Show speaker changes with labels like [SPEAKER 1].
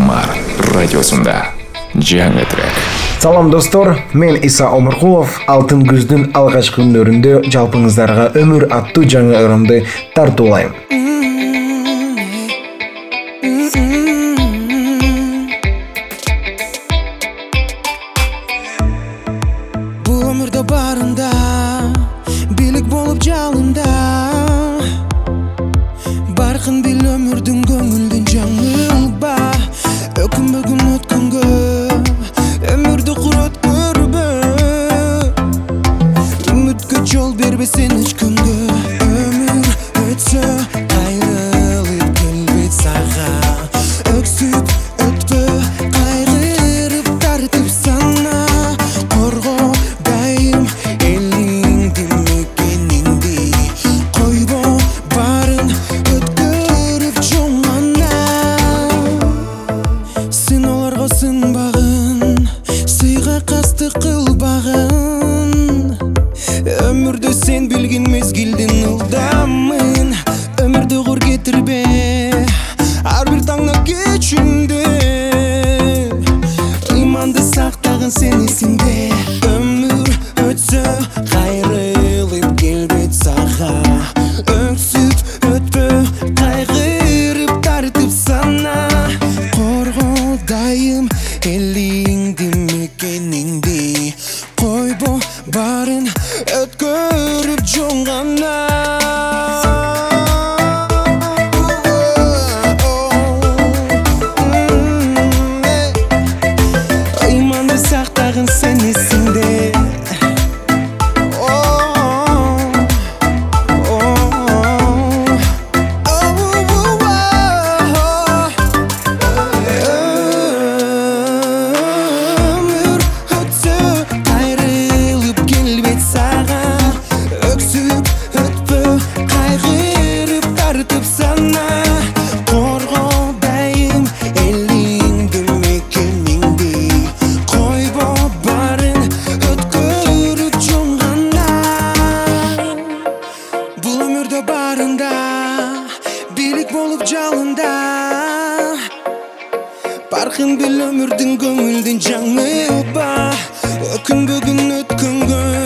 [SPEAKER 1] Самар радиосында жаңы трек.
[SPEAKER 2] Салам достор, мен Иса Омаркулов. Алтын күздүн алгачкы күндөрүндө жалпыңыздарга өмүр аттуу жаңы ырымды тартуулайм.
[SPEAKER 3] Бул өмүрдө барында бийлик болуп жалында, баркын бил өмүрдүн көңүлдүн жаңылба. Өкүнбөгүн өткөнгө өмүрдү курот көрбө, үмүткө жол бербе сен эч күнгө. Өмүр өтсө кайрылып келбейт сага, өксүп өтпө кайгырып тартып сана. Корго дайым элиңди мекениңди, койбо барын өткөрүп жоңгана. Сен оларга сынбагын, сыйга кастык кылбагын. Өмүрдө сен билген мезгилдин ылдамын. Өмүрдү кур кетирбе ар бир таңда кечүмдө, ыйманды сактагын сен эсиңде. Өмүр өтсө кайрылып келбейт сага, өксүп өтпө кайгырып тартып сана. Корго дайым элиңди мекениңди, койбо барын өткөрүп жоңгана. Ыйманды сактагын сен эсиңде. Өмүр өтсө кайрылып келбейт сага, өксүп өтпө кайгырып тартып сана. Корго дайым элиңди мекениңди, койбо барын өткөрүп жоңгана. Бул өмүрдө барында бийлик болуп жалында, баркын бил өмүрдүн көңүлдүн жаңылба. Өкүнбөгүн өткөнгө